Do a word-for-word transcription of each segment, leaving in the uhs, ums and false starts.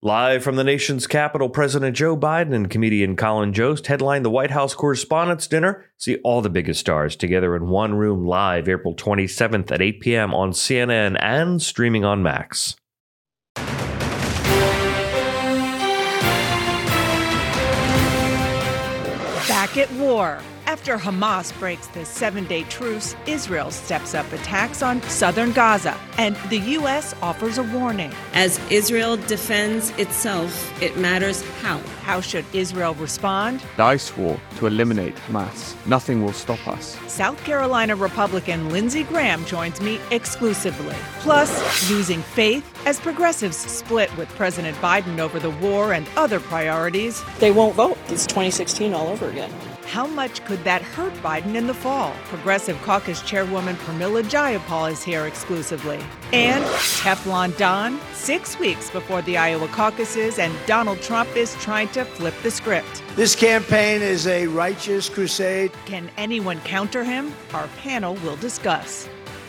Live from the nation's capital, President Joe Biden and comedian Colin Jost headline the White House Correspondents' Dinner. See all the biggest stars together in one room live April twenty-seventh at eight p.m. on C N N and streaming on Max. Back at war. After Hamas breaks the seven-day truce, Israel steps up attacks on southern Gaza, and the U S offers a warning. As Israel defends itself, it matters how. How should Israel respond? I swore to eliminate Hamas. Nothing will stop us. South Carolina Republican Lindsey Graham joins me exclusively. Plus, using faith as progressives split with President Biden over the war and other priorities. They won't vote. It's twenty sixteen all over again. How much could that hurt Biden in the fall? Progressive Caucus Chairwoman Pramila Jayapal is here exclusively. And Teflon Don, six weeks before the Iowa caucuses, and Donald Trump is trying to flip the script. This campaign is a righteous crusade. Can anyone counter him? Our panel will discuss.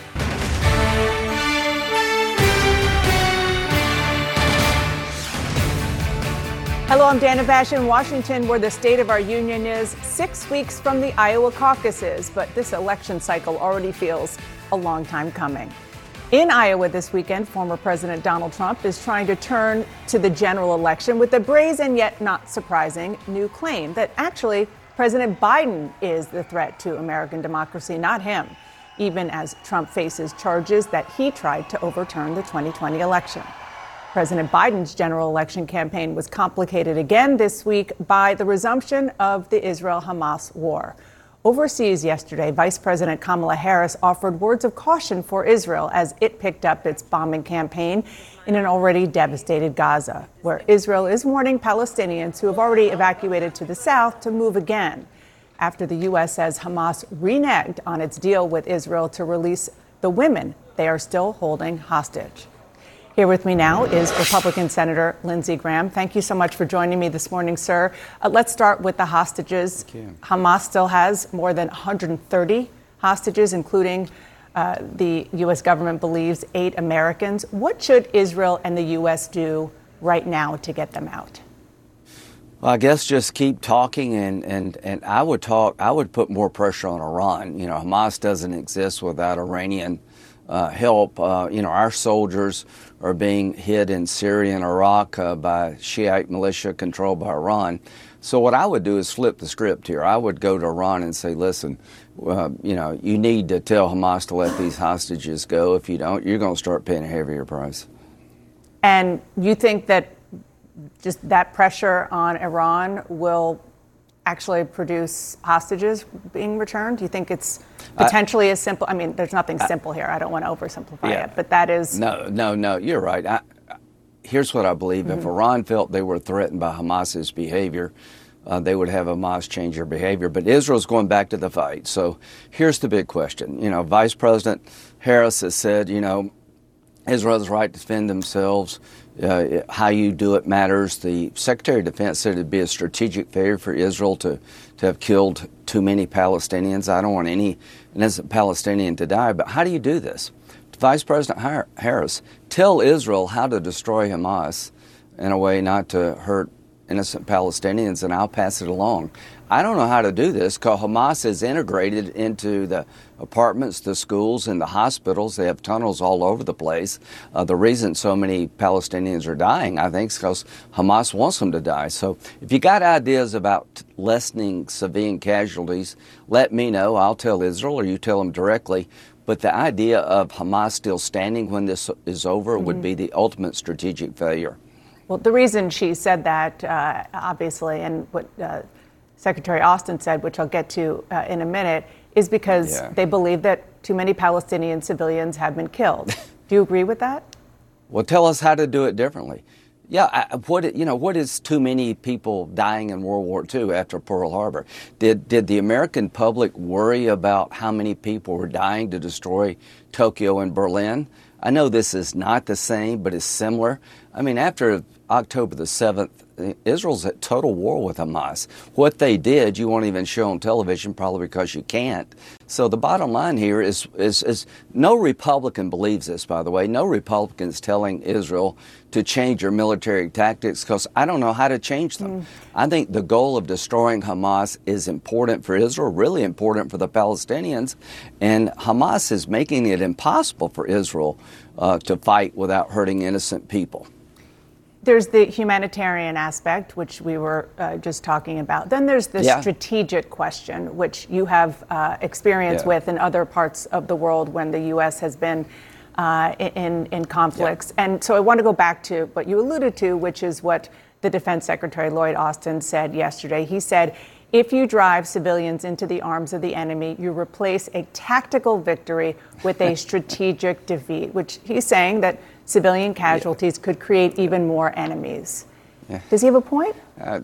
Hello, I'm Dana Bash in Washington, where the state of our union is six weeks from the Iowa caucuses, but this election cycle already feels a long time coming. In Iowa this weekend, former President Donald Trump is trying to turn to the general election with a brazen yet not surprising new claim that actually President Biden is the threat to American democracy, not him, even as Trump faces charges that he tried to overturn the twenty twenty election. President Biden's general election campaign was complicated again this week by the resumption of the Israel-Hamas war. Overseas yesterday, Vice President Kamala Harris offered words of caution for Israel as it picked up its bombing campaign in an already devastated Gaza, where Israel is warning Palestinians who have already evacuated to the south to move again, after the U S says Hamas reneged on its deal with Israel to release the women they are still holding hostage. Here with me now is Republican Senator Lindsey Graham. Thank you so much for joining me this morning, sir. Uh, let's start with the hostages. Hamas still has more than one hundred thirty hostages, including uh, the U S government believes eight Americans. What should Israel and the U S do right now to get them out? Well, I guess just keep talking, and, and, and I would talk. I would put more pressure on Iran. You know, Hamas doesn't exist without Iranian Uh, help. Uh, you know, our soldiers are being hit in Syria and Iraq uh, by Shiite militia controlled by Iran. So what I would do is flip the script here. I would go to Iran and say, listen, uh, you know, you need to tell Hamas to let these hostages go. If you don't, you're going to start paying a heavier price. And you think that just that pressure on Iran will actually produce hostages being returned? Do you think it's potentially I, as simple? I mean, there's nothing I, simple here. I don't want to oversimplify yeah. it, but that is... No, no, no, you're right. I, here's what I believe. Mm-hmm. If Iran felt they were threatened by Hamas's behavior, uh, they would have Hamas change their behavior. But Israel's going back to the fight. So here's the big question. You know, Vice President Harris has said, you know, Israel has the right to defend themselves. Uh, how you do it matters. The Secretary of Defense said it'd be a strategic failure for Israel to, to have killed too many Palestinians. I don't want any innocent Palestinian to die, but how do you do this? Vice President Harris, tell Israel how to destroy Hamas in a way not to hurt innocent Palestinians, and I'll pass it along. I don't know how to do this because Hamas is integrated into the apartments, the schools, and the hospitals. They have tunnels all over the place. Uh, the reason so many Palestinians are dying, I think, is because Hamas wants them to die. So if you got ideas about lessening civilian casualties, let me know. I'll tell Israel, or you tell them directly. But the idea of Hamas still standing when this is over mm-hmm. would be the ultimate strategic failure. Well, the reason she said that, uh, obviously, and what uh, Secretary Austin said, which I'll get to uh, in a minute, is because yeah. they believe that too many Palestinian civilians have been killed. Do you agree with that? Well, tell us how to do it differently. Yeah, I, what you know, what is too many people dying in World War Two after Pearl Harbor? Did did the American public worry about how many people were dying to destroy Tokyo and Berlin? I know this is not the same, but it's similar. I mean, after October the seventh, Israel's at total war with Hamas. What they did, you won't even show on television, probably because you can't. So the bottom line here is, is, is no Republican believes this, by the way. No Republican is telling Israel to change your military tactics, because I don't know how to change them. Mm. I think the goal of destroying Hamas is important for Israel, really important for the Palestinians, and Hamas is making it impossible for Israel uh, to fight without hurting innocent people. There's the humanitarian aspect, which we were uh, just talking about. Then there's the yeah. strategic question, which you have uh, experience yeah. with in other parts of the world when the U S has been uh, in, in conflicts. Yeah. And so I want to go back to what you alluded to, which is what the Defense Secretary Lloyd Austin said yesterday. He said, if you drive civilians into the arms of the enemy, you replace a tactical victory with a strategic defeat, which he's saying that civilian casualties yeah. could create even more enemies. Yeah. Does he have a point? Uh,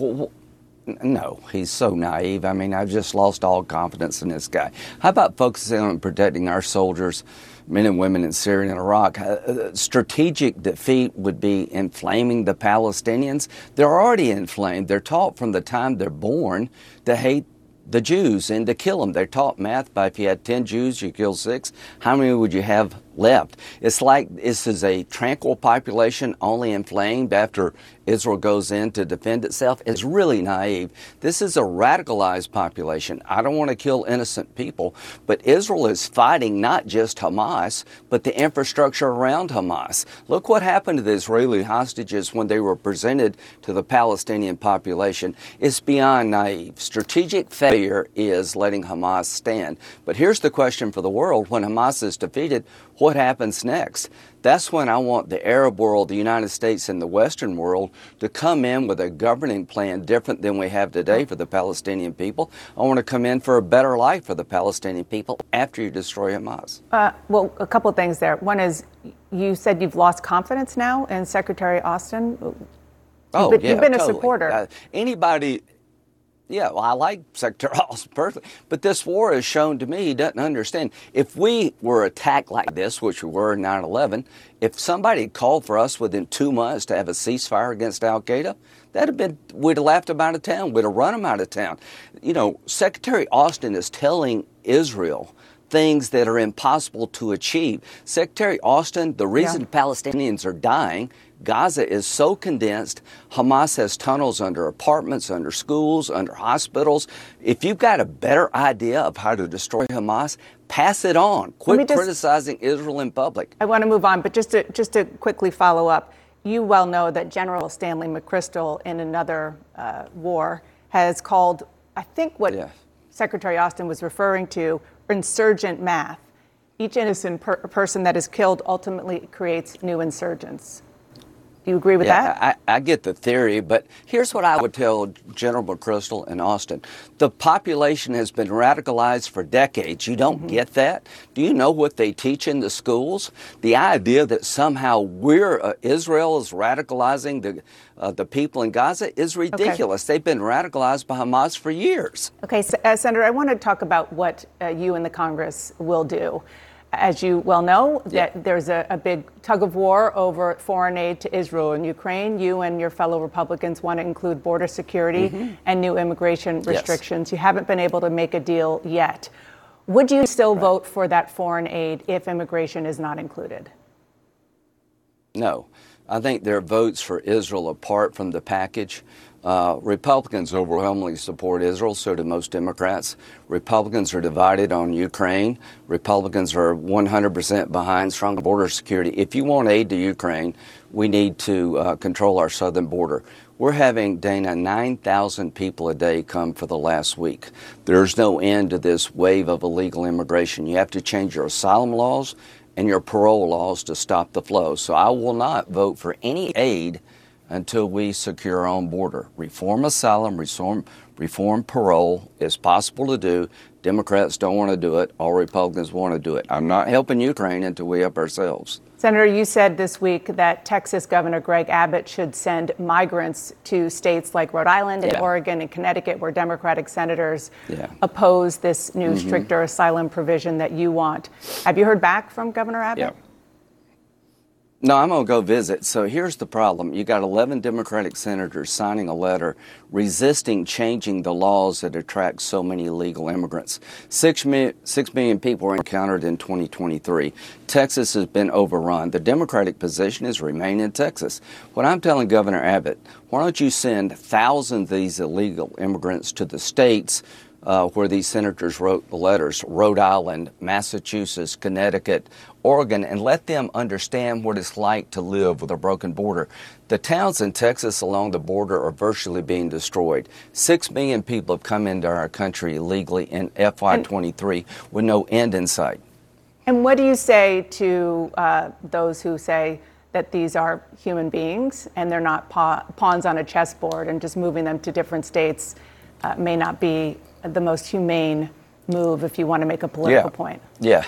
no, he's so naive. I mean, I've just lost all confidence in this guy. How about focusing on protecting our soldiers, men and women in Syria and Iraq? Uh, strategic defeat would be inflaming the Palestinians. They're already inflamed. They're taught from the time they're born to hate the Jews and to kill them. They're taught math by if you had ten Jews, you kill six. How many would you have left? It's like this is a tranquil population only inflamed after Israel goes in to defend itself. It's really naive. This is a radicalized population. I don't want to kill innocent people, but Israel is fighting not just Hamas, but the infrastructure around Hamas. Look what happened to the Israeli hostages when they were presented to the Palestinian population. It's beyond naive. Strategic failure is letting Hamas stand. But here's the question for the world. When Hamas is defeated, what happens next? That's when I want the Arab world, the United States, and the Western world to come in with a governing plan different than we have today for the Palestinian people. I want to come in for a better life for the Palestinian people after you destroy Hamas. Uh, well, a couple of things there. One is, you said you've lost confidence now in Secretary Austin. You've oh, been, yeah, You've been totally. a supporter. Uh, anybody... Yeah, well, I like Secretary Austin personally, but this war has shown to me he doesn't understand. If we were attacked like this, which we were in nine eleven, if somebody had called for us within two months to have a ceasefire against Al-Qaeda, that'd have been, we'd have laughed them out of town. We'd have run them out of town. You know, Secretary Austin is telling Israel things that are impossible to achieve. Secretary Austin, the reason yeah. Palestinians are dying, Gaza is so condensed. Hamas has tunnels under apartments, under schools, under hospitals. If you've got a better idea of how to destroy Hamas, pass it on. Quit just, criticizing Israel in public. I want to move on, but just to, just to quickly follow up, you well know that General Stanley McChrystal in another uh, war has called, I think what yeah. Secretary Austin was referring to, insurgent math. Each innocent per- person that is killed ultimately creates new insurgents. Do you agree with yeah, that? I, I get the theory, but here's what I would tell General McChrystal and Austin. The population has been radicalized for decades. You don't mm-hmm. get that? Do you know what they teach in the schools? The idea that somehow we're, uh, Israel is radicalizing the uh, the people in Gaza is ridiculous. Okay. They've been radicalized by Hamas for years. Okay, so, uh, Senator, I want to talk about what uh, you and the Congress will do. As you well know, that yeah. there's a, a big tug of war over foreign aid to Israel and Ukraine. You and your fellow Republicans want to include border security mm-hmm. and new immigration restrictions. Yes. You haven't been able to make a deal yet. Would you still right. vote for that foreign aid if immigration is not included? No. I think there are votes for Israel apart from the package. Uh, Republicans overwhelmingly support Israel, so do most Democrats. Republicans are divided on Ukraine. Republicans are one hundred percent behind stronger border security. If you want aid to Ukraine, we need to uh, control our southern border. We're having, Dana, nine thousand people a day come for the last week. There's no end to this wave of illegal immigration. You have to change your asylum laws and your parole laws to stop the flow. So I will not vote for any aid until we secure our own border. Reform asylum, reform, reform parole is possible to do. Democrats don't want to do it. All Republicans want to do it. I'm not helping Ukraine until we help ourselves. Senator, you said this week that Texas Governor Greg Abbott should send migrants to states like Rhode Island and yeah. Oregon and Connecticut, where Democratic senators yeah. oppose this new mm-hmm. stricter asylum provision that you want. Have you heard back from Governor Abbott? Yeah. No, I'm going to go visit. So here's the problem. You got eleven Democratic senators signing a letter resisting changing the laws that attract so many illegal immigrants. Six million, six million people were encountered in twenty twenty-three. Texas has been overrun. The Democratic position is remain in Texas. What I'm telling Governor Abbott, why don't you send thousands of these illegal immigrants to the states Uh, where these senators wrote the letters, Rhode Island, Massachusetts, Connecticut, Oregon, and let them understand what it's like to live with a broken border. The towns in Texas along the border are virtually being destroyed. Six million people have come into our country illegally in F Y twenty-three with no end in sight. And what do you say to uh, those who say that these are human beings and they're not pa- pawns on a chessboard, and just moving them to different states uh, may not be the most humane move if you want to make a political yeah. point? Yeah.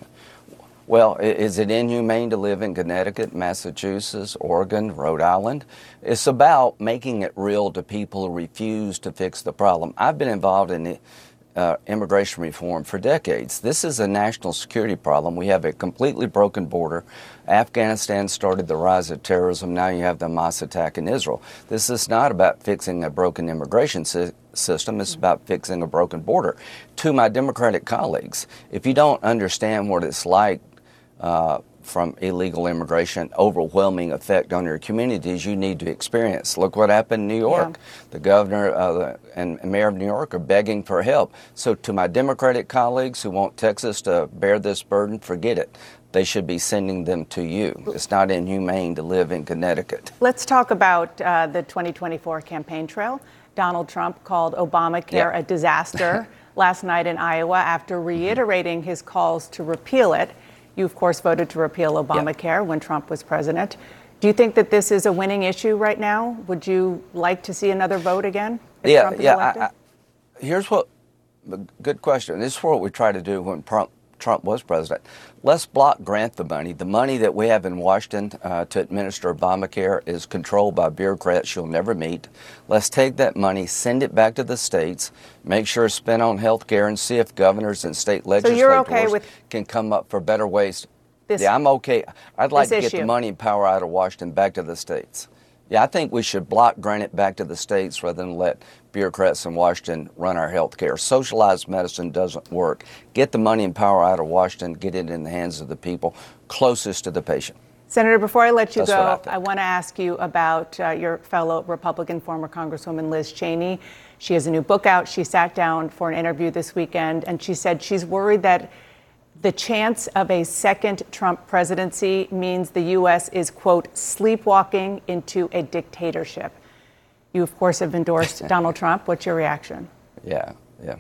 Well, is it inhumane to live in Connecticut, Massachusetts, Oregon, Rhode Island? It's about making it real to people who refuse to fix the problem. I've been involved in the Uh, immigration reform for decades. This is a national security problem. We have a completely broken border. Afghanistan started the rise of terrorism. Now you have the Hamas attack in Israel. This is not about fixing a broken immigration si- system. It's about fixing a broken border. To my Democratic colleagues, if you don't understand what it's like uh, from illegal immigration, overwhelming effect on your communities, you need to experience. Look what happened in New York. Yeah. The governor uh, and mayor of New York are begging for help. So to my Democratic colleagues who want Texas to bear this burden, forget it. They should be sending them to you. It's not inhumane to live in Connecticut. Let's talk about uh, the twenty twenty-four campaign trail. Donald Trump called Obamacare yeah. a disaster last night in Iowa after reiterating his calls to repeal it. You, of course, voted to repeal Obamacare yeah. when Trump was president. Do you think that this is a winning issue right now? Would you like to see another vote again if yeah, Trump is yeah, elected? I, I, here's what, good question. This is what we tried to do when Trump, Trump was president. Let's block grant the money. The money that we have in Washington uh, to administer Obamacare is controlled by bureaucrats you'll never meet. Let's take that money, send it back to the states, make sure it's spent on health care, and see if governors and state legislators so you're okay with can come up for better ways. This, yeah, I'm okay. I'd like to issue. get the money and power out of Washington back to the states. Yeah, I think we should block grant it back to the states rather than let bureaucrats in Washington run our health care. Socialized medicine doesn't work. Get the money and power out of Washington, get it in the hands of the people closest to the patient. Senator, before I let you That's go, I, I want to ask you about uh, your fellow Republican former Congresswoman Liz Cheney. She has a new book out. She sat down for an interview this weekend, and she said she's worried that the chance of a second Trump presidency means the U S is, quote, sleepwalking into a dictatorship. You, of course, have endorsed Donald Trump. What's your reaction? Yeah, yeah.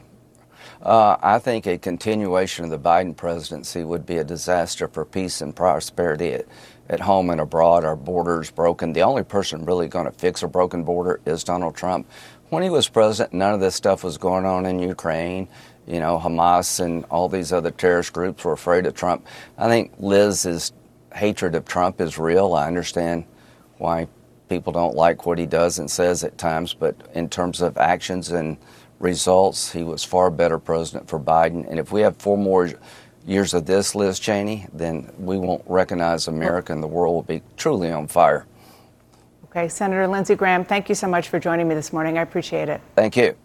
Uh, I think a continuation of the Biden presidency would be a disaster for peace and prosperity at, at home and abroad. Our border's broken. The only person really going to fix a broken border is Donald Trump. When he was president, none of this stuff was going on in Ukraine. You know, Hamas and all these other terrorist groups were afraid of Trump. I think Liz's hatred of Trump is real. I understand why people don't like what he does and says at times, but in terms of actions and results, he was far better president for Biden. And if we have four more years of this, Liz Cheney, then we won't recognize America and the world will be truly on fire. Okay, Senator Lindsey Graham, thank you so much for joining me this morning. I appreciate it. Thank you.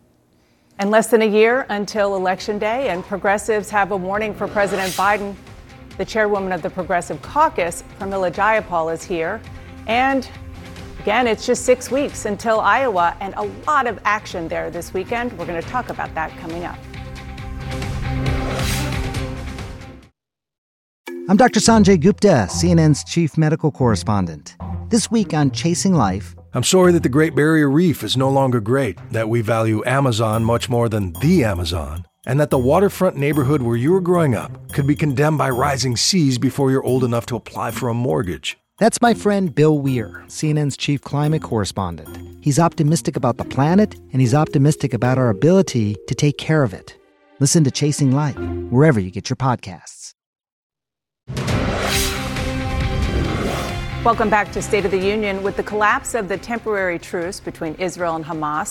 And less than a year until Election Day, and progressives have a warning for President Biden. The chairwoman of the Progressive Caucus, Pramila Jayapal, is here. And again, it's just six weeks until Iowa, and a lot of action there this weekend. We're going to talk about that coming up. I'm Doctor Sanjay Gupta, C N N's chief medical correspondent. This week on Chasing Life, I'm sorry that the Great Barrier Reef is no longer great, that we value Amazon much more than the Amazon, and that the waterfront neighborhood where you were growing up could be condemned by rising seas before you're old enough to apply for a mortgage. That's my friend Bill Weir, C N N's chief climate correspondent. He's optimistic about the planet, and he's optimistic about our ability to take care of it. Listen to Chasing Life, wherever you get your podcasts. Welcome back to State of the Union. With the collapse of the temporary truce between Israel and Hamas,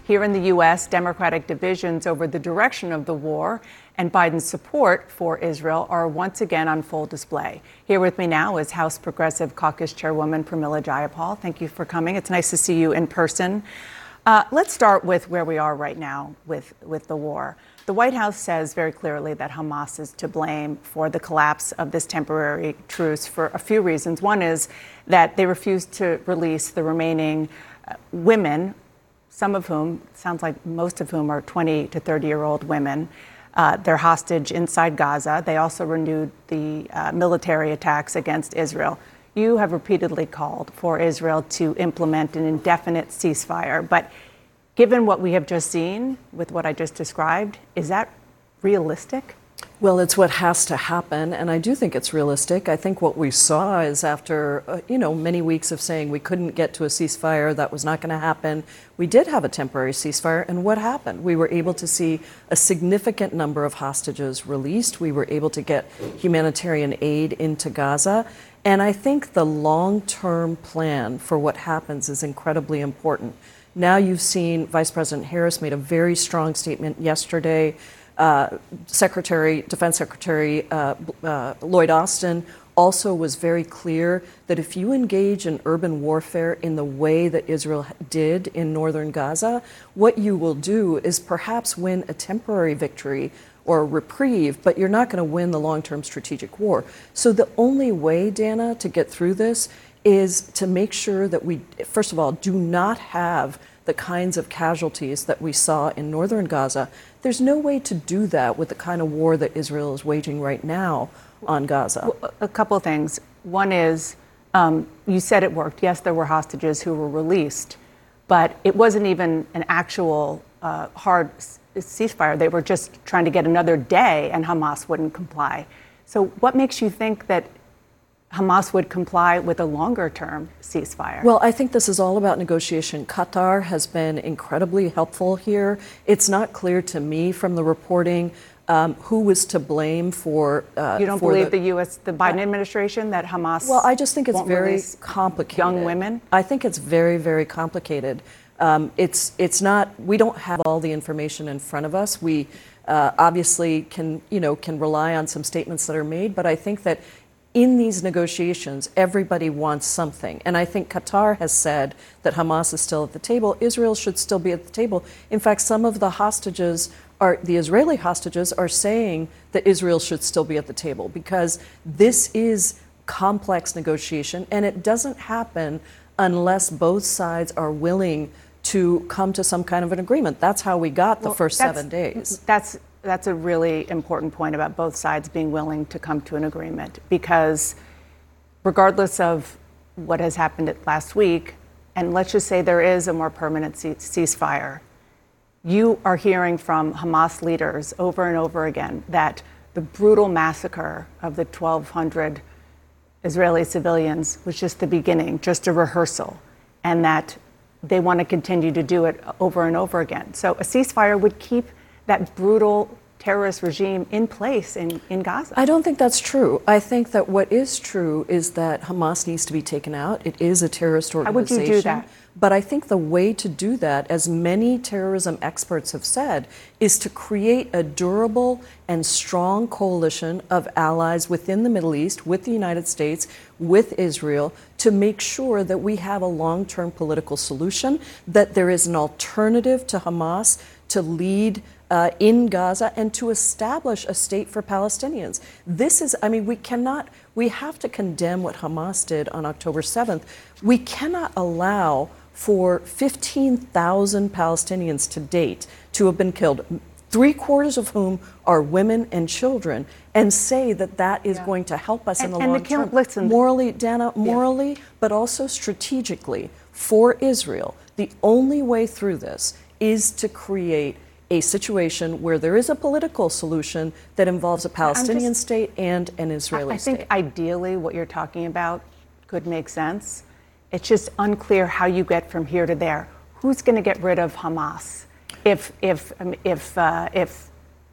Here in the U S, Democratic divisions over the direction of the war and Biden's support for Israel are once again on full display. Here with me now is House Progressive Caucus Chairwoman Pramila Jayapal. Thank you for coming. It's nice to see you in person. Uh, let's start with where we are right now with, with the war. The White House says very clearly that Hamas is to blame for the collapse of this temporary truce for a few reasons. One is that they refused to release the remaining uh, women, some of whom, sounds like most of whom are twenty to thirty year old women. Uh, they're hostage inside Gaza. They also renewed the uh, military attacks against Israel. You have repeatedly called for Israel to implement an indefinite ceasefire. But given what we have just seen with what I just described, is that realistic? Well, it's what has to happen, and I do think it's realistic. I think what we saw is after, uh, you know, many weeks of saying we couldn't get to a ceasefire, that was not going to happen, we did have a temporary ceasefire, and what happened? We were able to see a significant number of hostages released. We were able to get humanitarian aid into Gaza, and I think the long-term plan for what happens is incredibly important. Now you've seen Vice President Harris made a very strong statement yesterday. Uh, Secretary, Defense Secretary uh, uh, Lloyd Austin also was very clear that if you engage in urban warfare in the way that Israel did in northern Gaza, what you will do is perhaps win a temporary victory or a reprieve, but you're not going to win the long-term strategic war. So the only way, Dana, to get through this is to make sure that we, first of all, do not have the kinds of casualties that we saw in northern Gaza. There's no way to do that with the kind of war that Israel is waging right now on Gaza. Well, a couple of things. One is, um, you said it worked. Yes, there were hostages who were released, but it wasn't even an actual uh, hard ceasefire. They were just trying to get another day, and Hamas wouldn't comply. So what makes you think that Hamas would comply with a longer-term ceasefire? Well, I think this is all about negotiation. Qatar has been incredibly helpful here. It's not clear to me from the reporting um, who was to blame for. Uh, you don't for believe the, the U S, the Biden administration, that Hamas? Well, I just think it's won't very release complicated. Young women? I think it's very, very complicated. Um, it's it's not. We don't have all the information in front of us. We uh, obviously can you know can rely on some statements that are made, but I think that in these negotiations, everybody wants something. And I think Qatar has said that Hamas is still at the table. Israel should still be at the table. In fact, some of the hostages are, the Israeli hostages are saying that Israel should still be at the table because this is complex negotiation and it doesn't happen unless both sides are willing to come to some kind of an agreement. That's how we got the well, first seven days. That's That's a really important point about both sides being willing to come to an agreement, because regardless of what has happened last week, and let's just say there is a more permanent ceasefire, you are hearing from Hamas leaders over and over again that the brutal massacre of the twelve hundred Israeli civilians was just the beginning, just a rehearsal, and that they want to continue to do it over and over again. So a ceasefire would keep that brutal terrorist regime in place in, in Gaza. I don't think that's true. I think that what is true is that Hamas needs to be taken out. It is a terrorist organization. How would you do that? But I think the way to do that, as many terrorism experts have said, is to create a durable and strong coalition of allies within the Middle East, with the United States, with Israel, to make sure that we have a long-term political solution, that there is an alternative to Hamas to lead Uh, in Gaza and to establish a state for Palestinians. This is, I mean, we cannot, we have to condemn what Hamas did on October seventh. We cannot allow for fifteen thousand Palestinians to date to have been killed, three quarters of whom are women and children, and say that that is yeah. going to help us and, in the and long the term. Listen, morally, Dana, morally, yeah. but also strategically for Israel. The only way through this is to create a situation where there is a political solution that involves a Palestinian just, state and an Israeli I, I think state. Ideally what you're talking about could make sense. It's just unclear how you get from here to there. Who's going to get rid of Hamas if if um, if uh, if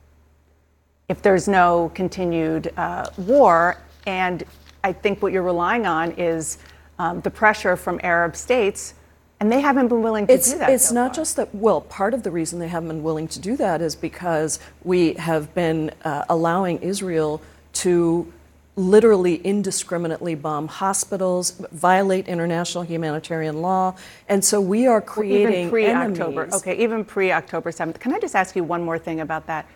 if there's no continued uh, war? And I think what you're relying on is um, the pressure from Arab states And they haven't been willing to it's, do that. It's so not far. just that, well, part of the reason they haven't been willing to do that is because we have been uh, allowing Israel to literally indiscriminately bomb hospitals, violate international humanitarian law, and so we are creating even pre-October. enemies. Okay, even pre-October seventh. Can I just ask you one more thing about that?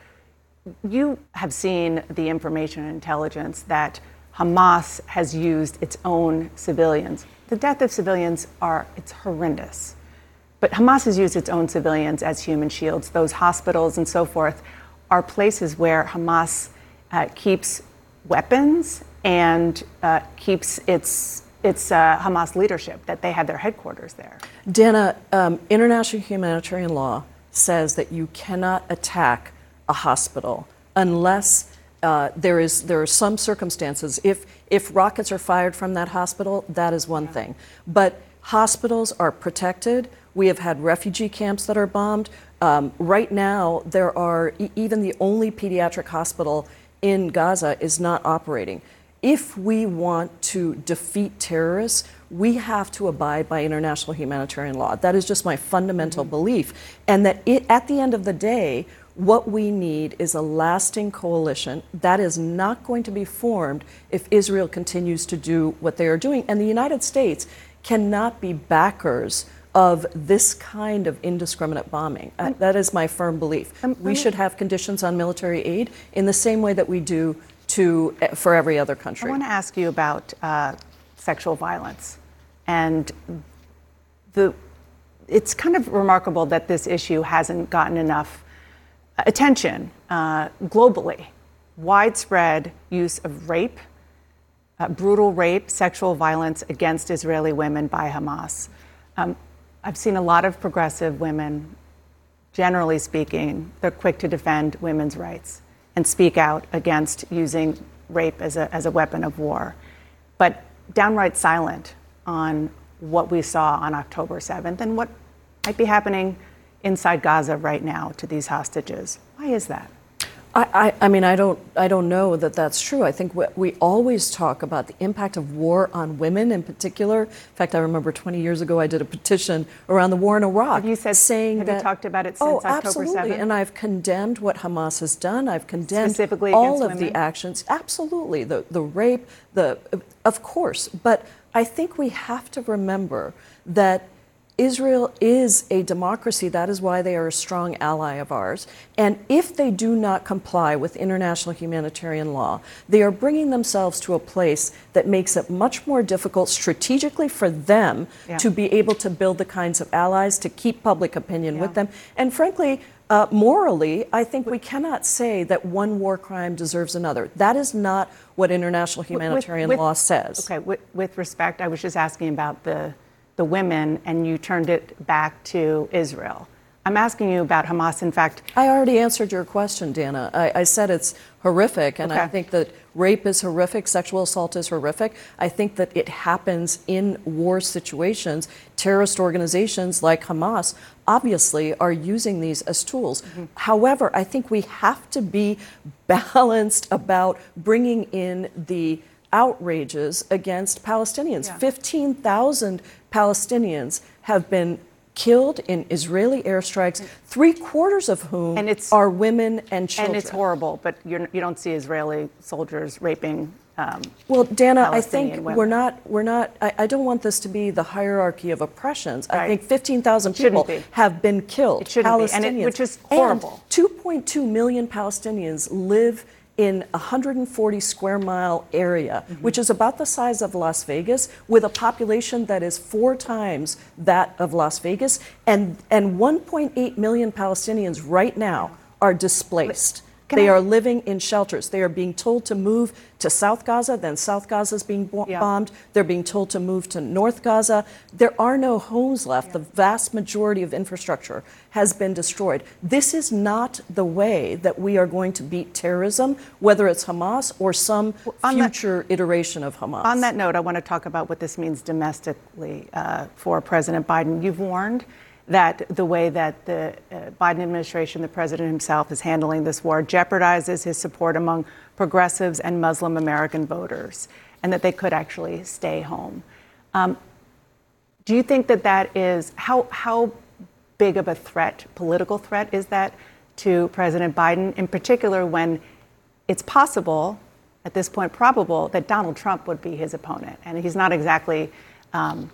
You have seen the information and intelligence that Hamas has used its own civilians. The death of civilians are, it's horrendous. But Hamas has used its own civilians as human shields. Those hospitals and so forth are places where Hamas uh, keeps weapons and uh, keeps its its uh, Hamas leadership, that they have their headquarters there. Dana, um, international humanitarian law says that you cannot attack a hospital unless uh, there is there are some circumstances. If if rockets are fired from that hospital, that is one thing. But hospitals are protected. We have had refugee camps that are bombed. Um, right now, there are e- even the only pediatric hospital in Gaza is not operating. If we want to defeat terrorists, we have to abide by international humanitarian law. That is just my fundamental mm-hmm. belief. And that it, at the end of the day, what we need is a lasting coalition that is not going to be formed if Israel continues to do what they are doing. And the United States cannot be backers of this kind of indiscriminate bombing. Uh, that is my firm belief. Um, we should have conditions on military aid in the same way that we do to uh, for every other country. I want to ask you about uh, sexual violence. And the it's kind of remarkable that this issue hasn't gotten enough attention uh, globally. Widespread use of rape, uh, brutal rape, sexual violence against Israeli women by Hamas. Um, I've seen a lot of progressive women, generally speaking, they're quick to defend women's rights and speak out against using rape as a, as a weapon of war, but downright silent on what we saw on October seventh and what might be happening inside Gaza right now to these hostages. Why is that? I, I, I mean, I don't, I don't know that that's true. I think we, we always talk about the impact of war on women in particular. In fact, I remember twenty years ago I did a petition around the war in Iraq. Have you said, saying have that, you talked about it since oh, October absolutely. seventh? And I've condemned what Hamas has done. I've condemned Specifically all of against the women? actions. Absolutely, the the rape, the of course. But I think we have to remember that Israel is a democracy. That is why they are a strong ally of ours. And if they do not comply with international humanitarian law, they are bringing themselves to a place that makes it much more difficult strategically for them yeah. to be able to build the kinds of allies, to keep public opinion yeah. with them. And frankly, uh, morally, I think we cannot say that one war crime deserves another. That is not what international humanitarian with, with, law says. Okay, with, with respect, I was just asking about the the women, and you turned it back to Israel. I'm asking you about Hamas. In fact, I already answered your question, Dana. I, I said it's horrific, and okay. I think that rape is horrific, sexual assault is horrific. I think that it happens in war situations. Terrorist organizations like Hamas obviously are using these as tools. Mm-hmm. However, I think we have to be balanced about bringing in the outrages against Palestinians. Yeah. fifteen thousand Palestinians have been killed in Israeli airstrikes, three quarters of whom and it's, are women and children. And it's horrible, but you're, you don't see Israeli soldiers raping um, Well, Dana, I Palestinian think women. we're not, we're not, I, I don't want this to be the hierarchy of oppressions. Right. I think fifteen thousand people be. have been killed, it shouldn't Palestinians. Be. And it, which is horrible. And two point two million Palestinians live in a one hundred forty square mile area, mm-hmm. which is about the size of Las Vegas, with a population that is four times that of Las Vegas, and, and one point eight million Palestinians right now are displaced. Can they I? are living in shelters. They are being told to move to South Gaza, then South Gaza is being bo- yeah. bombed. They're being told to move to North Gaza. There are no homes left. Yeah. The vast majority of infrastructure has been destroyed. This is not the way that we are going to beat terrorism, whether it's Hamas or some well, future that, iteration of Hamas. On that note, I want to talk about what this means domestically uh, for President Biden. You've warned that the way that the uh, Biden administration, the president himself, is handling this war jeopardizes his support among progressives and Muslim American voters, and that they could actually stay home. Um, Do you think that that is, how, how big of a threat, political threat, is that to President Biden, in particular when it's possible, at this point probable, that Donald Trump would be his opponent? And he's not exactly um,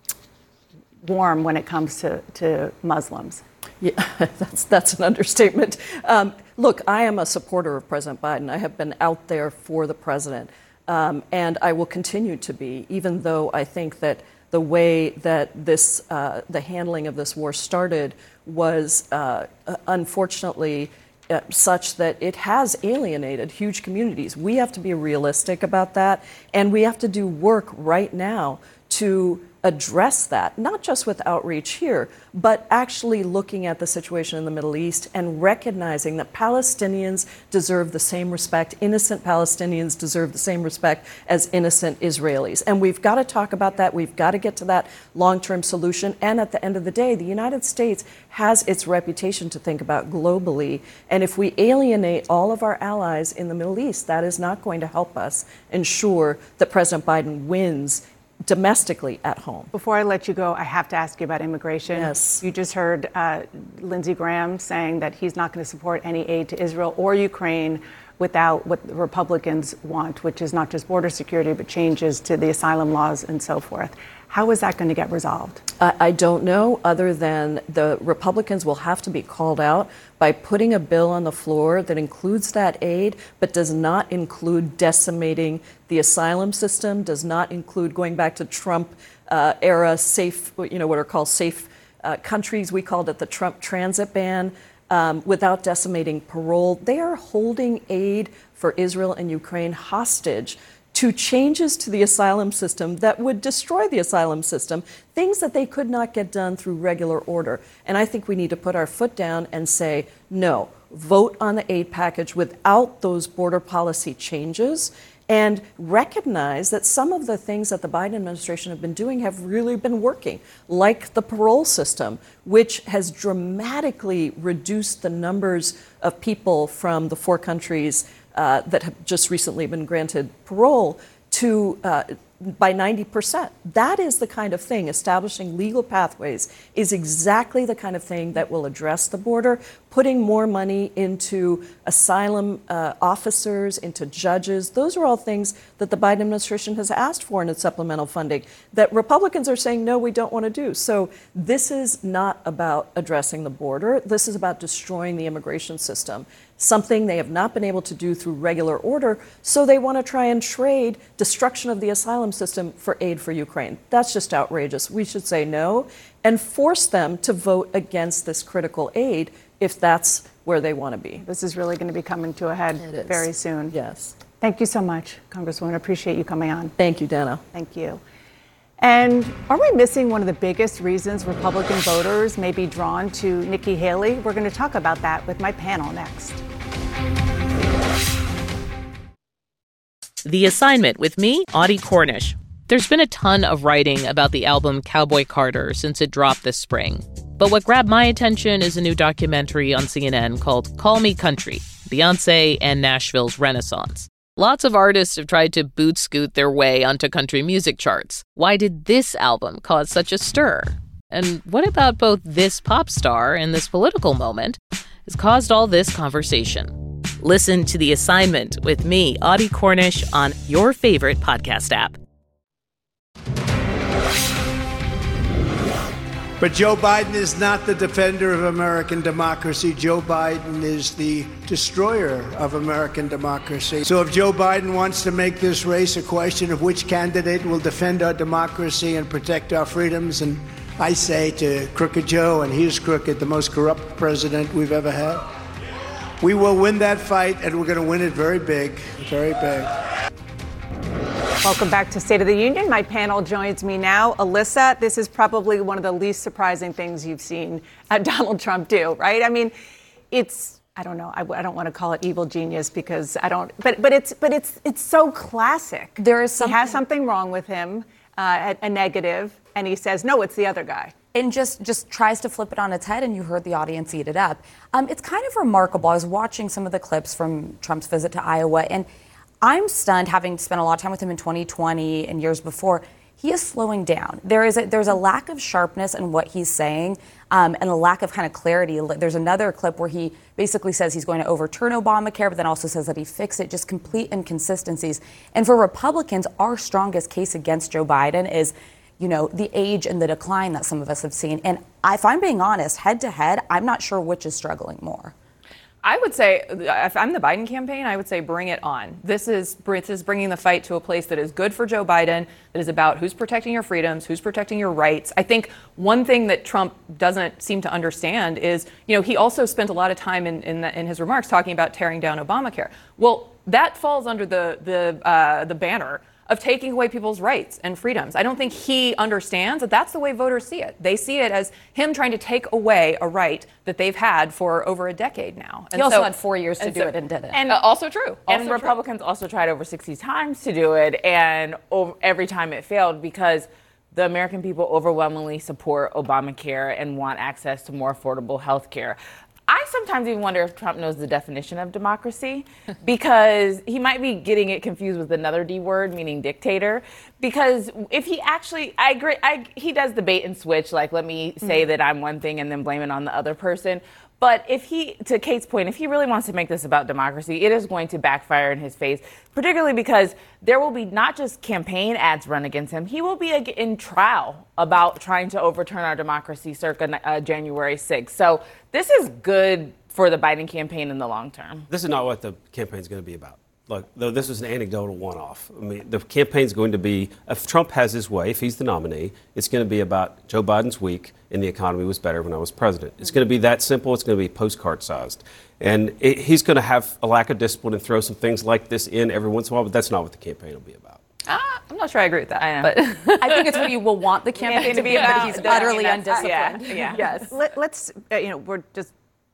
warm when it comes to, to Muslims. Yeah, that's that's an understatement. Um, look, I am a supporter of President Biden. I have been out there for the president, um, and I will continue to be, even though I think that the way that this, uh, the handling of this war started was uh, unfortunately uh, such that it has alienated huge communities. We have to be realistic about that, and we have to do work right now to address that, not just with outreach here, but actually looking at the situation in the Middle East and recognizing that Palestinians deserve the same respect, innocent Palestinians deserve the same respect as innocent Israelis. And we've got to talk about that. We've got to get to that long-term solution. And at the end of the day, the United States has its reputation to think about globally. And if we alienate all of our allies in the Middle East, that is not going to help us ensure that President Biden wins domestically at home. Before I let you go, I have to ask you about immigration. Yes. You just heard uh, Lindsey Graham saying that he's not going to support any aid to Israel or Ukraine without what the Republicans want, which is not just border security, but changes to the asylum laws and so forth. How is that going to get resolved? I, I don't know, other than the Republicans will have to be called out by putting a bill on the floor that includes that aid, but does not include decimating the asylum system, does not include going back to Trump uh, era safe, you know, what are called safe uh, countries. We called it the Trump transit ban. Um, without decimating parole. They are holding aid for Israel and Ukraine hostage to changes to the asylum system that would destroy the asylum system, things that they could not get done through regular order. And I think we need to put our foot down and say, no, vote on the aid package without those border policy changes, and recognize that some of the things that the Biden administration have been doing have really been working, like the parole system, which has dramatically reduced the numbers of people from the four countries uh, that have just recently been granted parole to uh, by ninety percent. That is the kind of thing, establishing legal pathways is exactly the kind of thing that will address the border, putting more money into asylum uh, officers, into judges. Those are all things that the Biden administration has asked for in its supplemental funding that Republicans are saying, no, we don't want to do. So this is not about addressing the border. This is about destroying the immigration system, something they have not been able to do through regular order. So they want to try and trade destruction of the asylum system for aid for Ukraine. That's just outrageous. We should say no and force them to vote against this critical aid if that's where they want to be. This is really going to be coming to a head very soon. Yes. Thank you so much, Congresswoman. I appreciate you coming on. Thank you, Dana. Thank you. And are we missing one of the biggest reasons Republican voters may be drawn to Nikki Haley? We're going to talk about that with my panel next. The Assignment with me, Audie Cornish. There's been a ton of writing about the album Cowboy Carter since it dropped this spring. But what grabbed my attention is a new documentary on C N N called Call Me Country, Beyonce and Nashville's Renaissance. Lots of artists have tried to boot scoot their way onto country music charts. Why did this album cause such a stir? And what about both this pop star and this political moment has caused all this conversation? Listen to The Assignment with me, Audie Cornish, on your favorite podcast app. But Joe Biden is not the defender of American democracy. Joe Biden is the destroyer of American democracy. So if Joe Biden wants to make this race a question of which candidate will defend our democracy and protect our freedoms, and I say to Crooked Joe, and he's crooked, the most corrupt president we've ever had, we will win that fight, and we're going to win it very big, very big. Welcome back to State of the Union. My panel joins me now. Alyssa, this is probably one of the least surprising things you've seen uh, Donald Trump do, right? I mean, it's, I don't know, I, I don't want to call it evil genius because I don't, but but it's but it's it's so classic. There is something. He has something wrong with him, uh, a, a negative, and he says, no, it's the other guy. And just, just tries to flip it on its head, and you heard the audience eat it up. Um, it's kind of remarkable. I was watching some of the clips from Trump's visit to Iowa, and I'm stunned, having spent a lot of time with him in twenty twenty and years before. he is slowing down. There is a, there's a lack of sharpness in what he's saying um, and a lack of kind of clarity. There's another clip where he basically says he's going to overturn Obamacare, but then also says that he fixed it, just complete inconsistencies. And for Republicans, our strongest case against Joe Biden is, you know, the age and the decline that some of us have seen. And if I'm being honest, head to head, I'm not sure which is struggling more. I would say, if I'm the Biden campaign, I would say bring it on. This is, this is bringing the fight to a place that is good for Joe Biden, that is about who's protecting your freedoms, who's protecting your rights. I think one thing that Trump doesn't seem to understand is, you know, he also spent a lot of time in, in, the, in his remarks talking about tearing down Obamacare. Well, that falls under the, the, uh, the banner of taking away people's rights and freedoms. I don't think he understands that that's the way voters see it. They see it as him trying to take away a right that they've had for over a decade now. And he also so, had four years to do so, it and didn't. And uh, also true. Also and true. Republicans also tried over sixty times to do it, and over, every time it failed because the American people overwhelmingly support Obamacare and want access to more affordable health care. I sometimes even wonder if Trump knows the definition of democracy because he might be getting it confused with another D word, meaning dictator. Because if he actually, I agree, I, he does the bait and switch, like let me say mm-hmm. that I'm one thing and then blame it on the other person. But if he, to Kate's point, if he really wants to make this about democracy, it is going to backfire in his face, particularly because there will be not just campaign ads run against him. He will be in trial about trying to overturn our democracy circa uh, January sixth. So this is good for the Biden campaign in the long term. This is not what the campaign is going to be about. Look, though this was an anecdotal one-off. I mean, the campaign's going to be, if Trump has his way, if he's the nominee, it's going to be about Joe Biden's week and the economy was better when I was president. It's going to be that simple. It's going to be postcard-sized. And it, he's going to have a lack of discipline and throw some things like this in every once in a while, but that's not what the campaign will be about. Uh, I'm not sure I agree with that. I but I think it's what you will want the campaign yeah, to be about. He's utterly undisciplined. Yeah, yeah. Yes. Let, let's, uh, you know, we're just,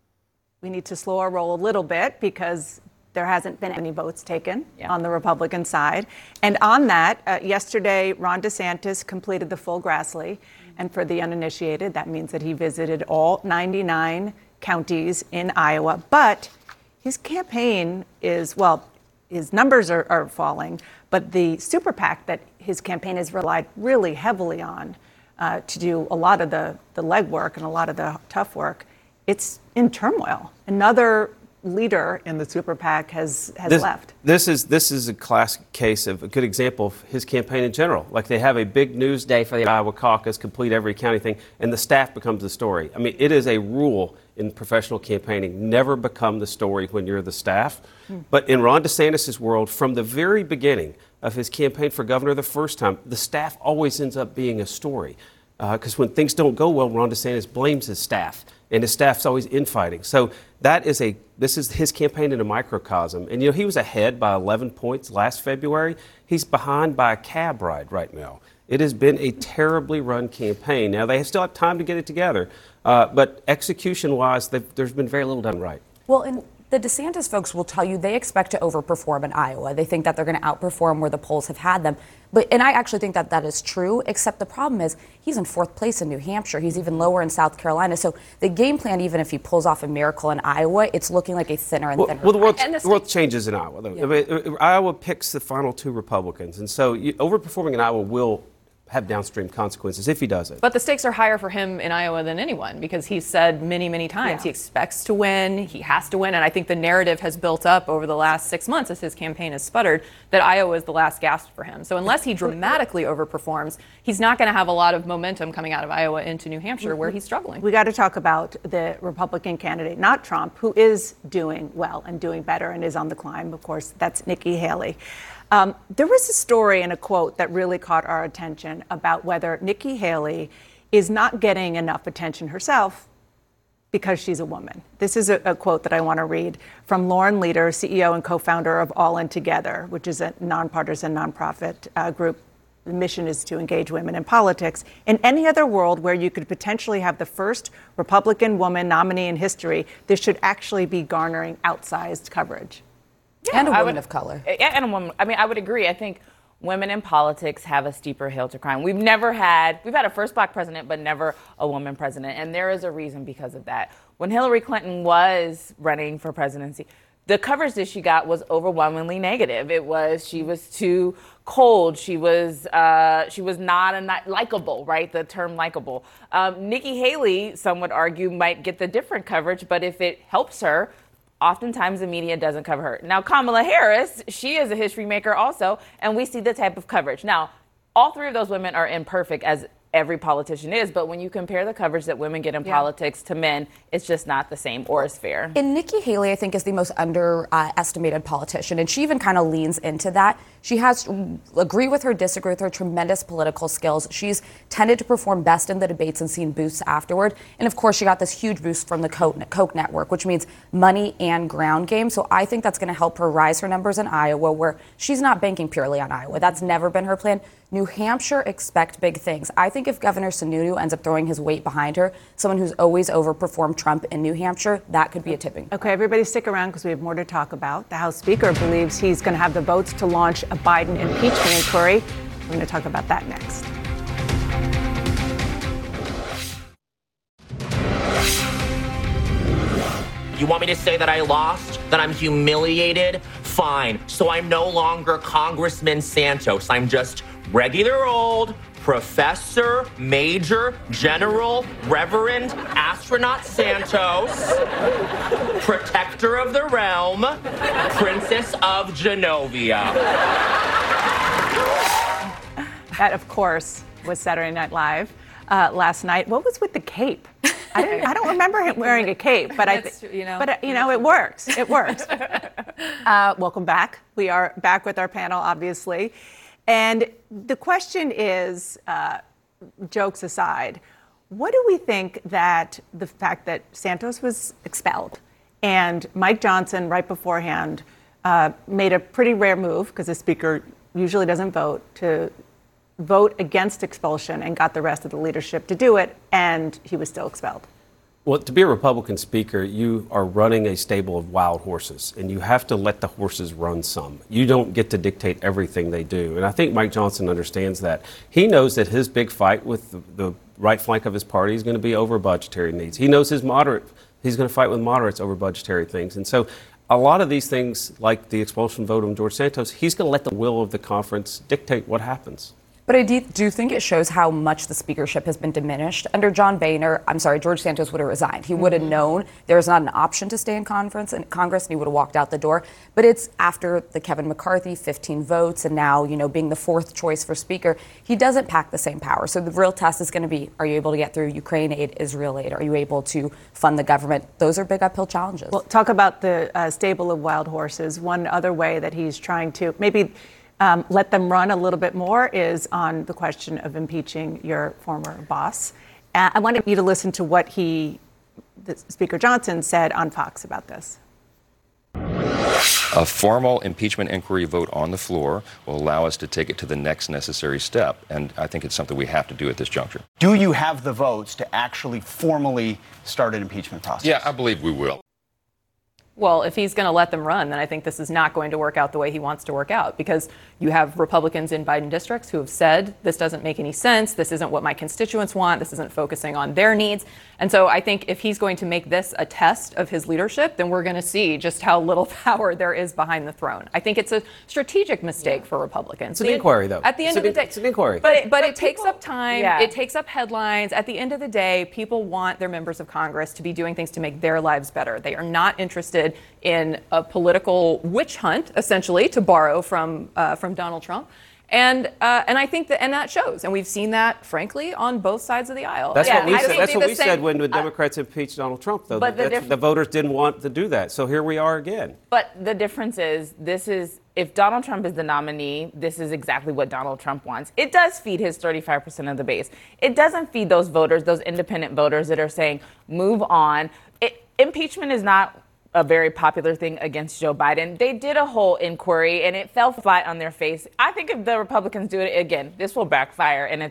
we need to slow our roll a little bit because there hasn't been any votes taken yeah. on the Republican side. And on that, uh, yesterday, Ron DeSantis completed the full Grassley. Mm-hmm. And for the uninitiated, that means that he visited all ninety-nine counties in Iowa. But his campaign is, well, his numbers are, are falling, but the super PAC that his campaign has relied really heavily on uh, to do a lot of the, the legwork and a lot of the tough work, it's in turmoil. Another leader in the super PAC has, has this, left. This is this is a classic case of a good example of his campaign in general. Like they have a big news day for the Iowa caucus, complete every county thing, and the staff becomes the story. I mean, it is a rule in professional campaigning, never become the story when you're the staff. Hmm. But in Ron DeSantis' world, from the very beginning of his campaign for governor the first time, the staff always ends up being a story. Because uh, when things don't go well, Ron DeSantis blames his staff, and his staff's always infighting. So that is a this is his campaign in a microcosm. And you know, he was ahead by eleven points last February. He's behind by a cab ride right now. It has been a terribly run campaign. Now they still have time to get it together, uh, but execution-wise, there's been very little done right. Well, and the DeSantis folks will tell you they expect to overperform in Iowa. They think that they're going to outperform where the polls have had them. But and I actually think that that is true, except the problem is he's in fourth place in New Hampshire. He's even lower in South Carolina. So the game plan, even if he pulls off a miracle in Iowa, it's looking like a thinner and well, thinner. Well, the world, the the world changes in Iowa, though. Yeah. I mean, Iowa picks the final two Republicans. And so you, overperforming in Iowa will have downstream consequences if he does it. But the stakes are higher for him in Iowa than anyone because he's said many, many times yeah. he expects to win, he has to win, and I think the narrative has built up over the last six months as his campaign has sputtered that Iowa is the last gasp for him. So unless he dramatically overperforms, he's not going to have a lot of momentum coming out of Iowa into New Hampshire where he's struggling. We got to talk about the Republican candidate, not Trump, who is doing well and doing better and is on the climb. Of course, that's Nikki Haley. Um, there was a story and a quote that really caught our attention about whether Nikki Haley is not getting enough attention herself because she's a woman. This is a, a quote that I want to read from Lauren Leader, C E O and co-founder of All In Together, which is a nonpartisan nonprofit uh, group. The mission is to engage women in politics. In any other world where you could potentially have the first Republican woman nominee in history, this should actually be garnering outsized coverage. Yeah, and a woman would, of color. Yeah, and a woman. I mean, I would agree. I think women in politics have a steeper hill to climb. We've never had, we've had a first black president, but never a woman president. And there is a reason because of that. When Hillary Clinton was running for presidency, the coverage that she got was overwhelmingly negative. It was she was too cold. She was uh, she was not a likable, right? The term likable. Um, Nikki Haley, some would argue, might get the different coverage, but if it helps her, oftentimes the media doesn't cover her. Now, Kamala Harris, she is a history maker also, and we see the type of coverage. Now, all three of those women are imperfect, as every politician is, but when you compare the coverage that women get in yeah. politics to men, it's just not the same or as fair. And Nikki Haley, I think, is the most underestimated uh, politician, and she even kind of leans into that. She has, agree with her, disagree with her, tremendous political skills. She's tended to perform best in the debates and seen boosts afterward. And of course, she got this huge boost from the Koch network, which means money and ground game. So I think that's going to help her rise her numbers in Iowa, where she's not banking purely on Iowa. That's never been her plan. New Hampshire, expect big things. I think if Governor Sununu ends up throwing his weight behind her, someone who's always overperformed Trump in New Hampshire, that could be a tipping point. Okay, everybody stick around because we have more to talk about. The House Speaker believes he's going to have the votes to launch a Biden impeachment inquiry. We're going to talk about that next. You want me to say that I lost? That I'm humiliated? Fine. So I'm no longer Congressman Santos. I'm just regular old Professor, Major, General, Reverend, Astronaut Santos, Protector of the Realm, Princess of Genovia. That, of course, was Saturday Night Live uh, last night. What was with the cape? I, didn't, I don't remember him wearing a cape, but I, th- you know, but uh, you know, it works. It works. uh, welcome back. We are back with our panel, obviously, and the question is, uh, jokes aside, what do we think that the fact that Santos was expelled and Mike Johnson, right beforehand, uh, made a pretty rare move because the speaker usually doesn't vote to vote against expulsion and got the rest of the leadership to do it, and he was still expelled? Well, to be a Republican speaker, you are running a stable of wild horses, and you have to let the horses run some. You don't get to dictate everything they do. And I think Mike Johnson understands that. He knows that his big fight with the, the right flank of his party is going to be over budgetary needs. He knows his moderate, he's going to fight with moderates over budgetary things. And so a lot of these things, like the expulsion vote on George Santos, he's going to let the will of the conference dictate what happens. But I do, do think it shows how much the speakership has been diminished. Under John Boehner, I'm sorry, George Santos would have resigned. He would have mm-hmm. known there was not an option to stay in conference and Congress, and he would have walked out the door. But it's after the Kevin McCarthy fifteen votes, and now, you know, being the fourth choice for speaker, he doesn't pack the same power. So the real test is going to be, are you able to get through Ukraine aid, Israel aid? Are you able to fund the government? Those are big uphill challenges. Well, talk about the uh, stable of wild horses. One other way that he's trying to maybe Um, let them run a little bit more is on the question of impeaching your former boss. Uh, I wanted you to listen to what he, the Speaker Johnson, said on Fox about this. A formal impeachment inquiry vote on the floor will allow us to take it to the next necessary step, and I think it's something we have to do at this juncture. Do you have the votes to actually formally start an impeachment process? Yeah, I believe we will. Well, if he's going to let them run, then I think this is not going to work out the way he wants to work out, because you have Republicans in Biden districts who have said this doesn't make any sense. This isn't what my constituents want. This isn't focusing on their needs. And so I think if he's going to make this a test of his leadership, then we're going to see just how little power there is behind the throne. I think it's a strategic mistake yeah. for Republicans. It's an inquiry, though. At the end it's of the an, day. It's an inquiry. But, it, but, but it people, takes up time. Yeah. It takes up headlines. At the end of the day, people want their members of Congress to be doing things to make their lives better. They are not interested in a political witch hunt, essentially, to borrow from uh, from Donald Trump. And uh, and I think that and that shows, and we've seen that, frankly, on both sides of the aisle. That's yeah, what we I said. That's what we same, said when the uh, Democrats impeached Donald Trump, though. But the, That's, diff- the voters didn't want to do that. So here we are again. But the difference is, this is if Donald Trump is the nominee, this is exactly what Donald Trump wants. It does feed his thirty-five percent of the base. It doesn't feed those voters, those independent voters that are saying, move on. It, impeachment is not a very popular thing against Joe Biden. They did a whole inquiry and it fell flat on their face. I think if the Republicans do it again, this will backfire, and it's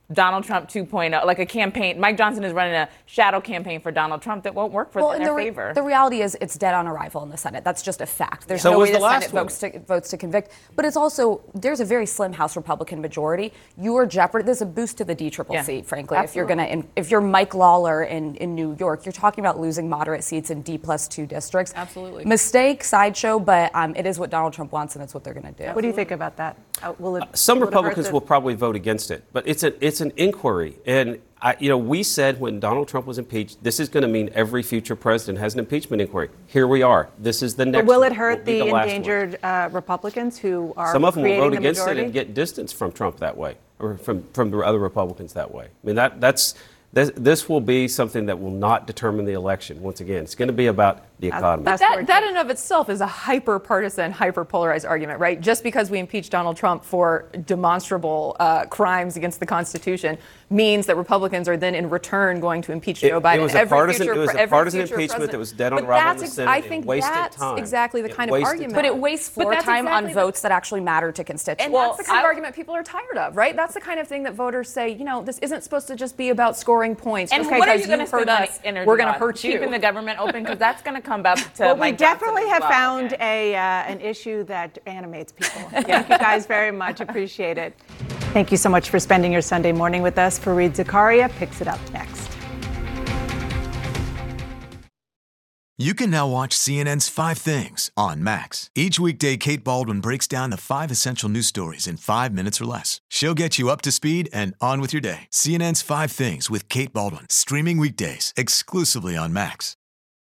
Donald Trump two point oh, like a campaign. Mike Johnson is running a shadow campaign for Donald Trump that won't work for well, them in the their re- favor. The reality is it's dead on arrival in the Senate. That's just a fact. There's So no was way the the last Senate one. votes to, votes to convict. But it's also, there's a very slim House Republican majority. You are jeopard. There's a boost to the D C C C, Yeah, frankly. If you're absolutely. gonna, if you're Mike Lawler in, in New York, you're talking about losing moderate seats in D plus two districts. Absolutely. Mistake, sideshow, but um, it is what Donald Trump wants, and it's what they're going to do. What do you think about that? Uh, will it, Some will it hurt Republicans the- will probably vote against it, but it's a it's an inquiry, and I, you know we said when Donald Trump was impeached, this is going to mean every future president has an impeachment inquiry. Here we are. This is the next. But will one. it hurt Will be the, last one. endangered uh, Republicans who are Some of them will creating vote the against majority? it and get distance from Trump that way, or from from the other Republicans that way. I mean that that's. This, this will be something that will not determine the election. Once again, it's going to be about the economy. But that, that in of itself is a hyper-partisan, hyper-polarized argument, right? Just because we impeach Donald Trump for demonstrable uh, crimes against the Constitution means that Republicans are then in return going to impeach It- Joe Biden. it was a Every partisan- future it was pre- a every partisan future impeachment president. that was dead on But arrival that's in the ex- Senate I and think wasted that's time. exactly the It kind of wasted argument. But it wastes But floor that's time exactly on the- votes that actually matter to constituents. And that's the kind of argument people are tired of, right? That's the kind of thing that voters say, you know, this isn't supposed to just be about scoring points. And okay, what are guys, you going to heard spend money us. energy We're going to on? hurt you. Keeping the government open, because that's going to come back to Well, we Mike Johnson definitely as have well. found a uh, an issue that animates people. Thank you guys very much. Appreciate it. Thank you so much for spending your Sunday morning with us. Fareed Zakaria picks it up next. You can now watch C N N's Five Things on Max. Each weekday, Kate Baldwin breaks down the five essential news stories in five minutes or less. She'll get you up to speed and on with your day. C N N's Five Things with Kate Baldwin, streaming weekdays exclusively on Max.